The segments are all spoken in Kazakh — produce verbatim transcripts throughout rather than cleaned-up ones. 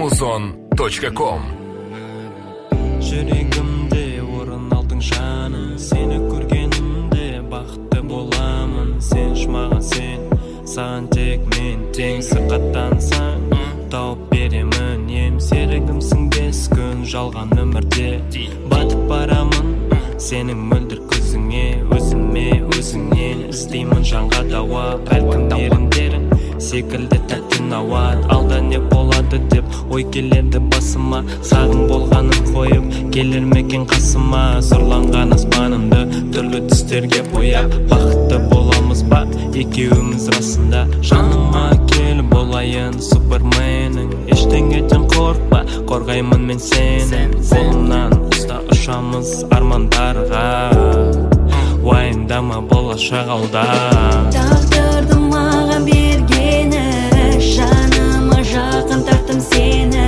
музон точка ком. Жүрегімде орын алдың жаным, сені көргенімде бақытты боламын. Сен шмаған сен, саған тек мен тең сырқаттансаң тауып беремін ем. Серігімсің бес күн жалған өмірде батып барамын сенің мөлдір көзіңе, өзіме өзіңнен іздеймін жанға дауа. Бәлкім еріндерің секілді тәтті науат, алда не болады деп ой келеді басыма. Сағың болғанын қойып келер мекен қасыма, сұрланған аспанымды түрлі түстерге бояп. Бақытты боламыз ба екеуіміз расында, жаныма кел болайын суперменің. Ештеңеден қорқпа, қорғаймын мен сені, қолымнан ұста ұшамыз армандарға. Уайымдама болашақ алда. Тағдырды маған бергені, жаныма жақын тарттым сені.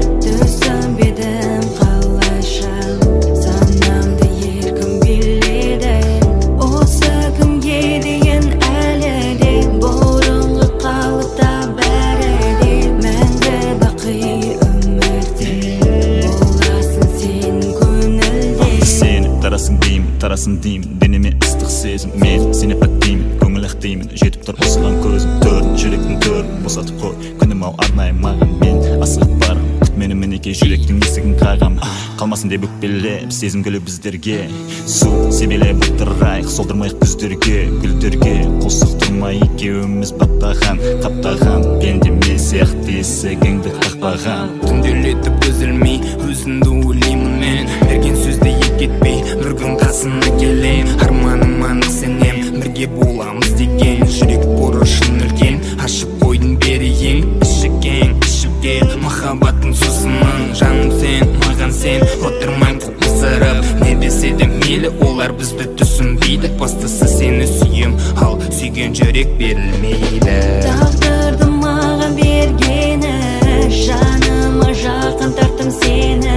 Түсінбедім қалайша, санамды еркін биледі. Осы күнге дейін әлі де бұрынғы қалыпта бәрі де мәңгі бақи өмірде боласың сен көңілде. Сені тарасың деймін, тарасың деймін, денеме ыстық сезім. Мен сені пәктеймін, көңіл ақтеймін, жетіп тұр осыған көзім. Төрін, жүректің төрін босатып қой, күнім ау арнайы маған. Мен асығып барым, күт мені мінеке, жүректің есігін қағам. Қалмасын деп өкпелеп, сезім гүлі біздерге. Су себелеп отырайық, солдырмайық күздерге, гүлдерге. Қол соқтырмай екеуіміз баптаған, таптаған, пендеме сияқты есігіңді қақпаған. Түнделетіп үзілмей, өзіңді ойлаймын мен. Берген сөзді ек етпей, бір күн қасына келейін. Арманыма нық сенем, бірге боламыз деген. Жүрек бұрышын үлкен, ашып қойдың берейін. Іші кең, ішіп кел, махаббаттың сусынын. Жаным сен, маған сен, отырмайым құлпысырып. Не десе де мейлі, олар бізді түсінбейді. Бастысы сені сүйем, ал сүйген жүрек берілмейді. Тағдырды маған бергені, жаныма жақын тарттым сені.